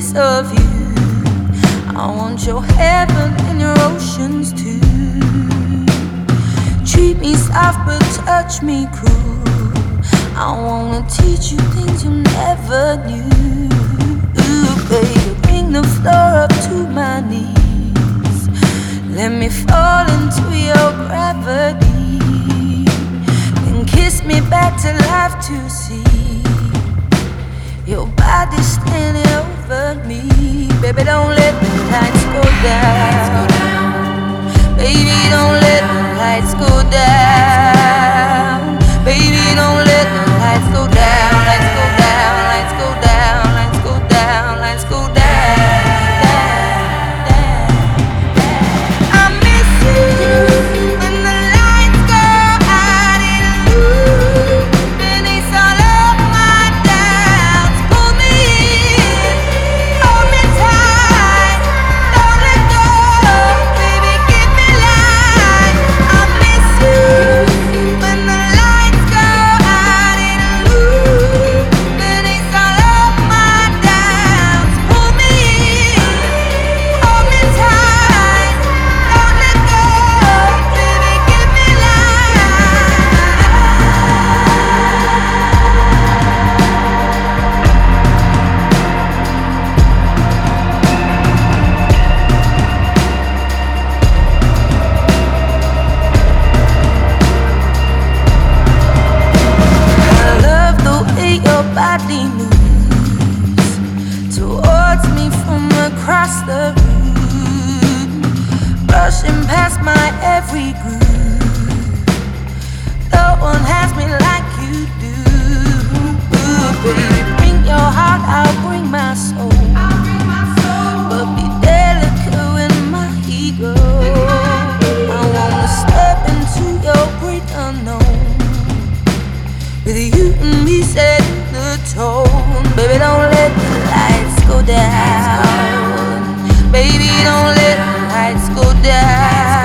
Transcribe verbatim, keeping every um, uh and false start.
piece of you. I want your heaven and your oceans too. Treat me soft but touch me cruel. I wanna teach you things you never knew. Ooh, baby, bring the floor up to my knees. Let me fall into your gravity. Then kiss me back to life to see your body standing over me. Baby, don't let the lights go down. Baby, don't let the lights go down. Baby, don't let the lights go down. Lights go down, lights go down, lights go down, lights go down. I miss you when the lights go out in blue. Beneath all of my doubts, pull me in, hold me tight, don't let go. Baby, give me life. I miss you when the lights go out in blue. Beneath all of my doubts, pull me in, hold me tight, don't let go. Baby, give me I love the way your body moves towards me from across the room, brushing past my every groove. No one has me like you do. Ooh, baby, bring your heart, I'll bring my soul. But be delicate with my ego. I wanna step into your great unknown, with you and me setting the tone. Baby, don't let the lights go down. Baby, don't let the lights go down.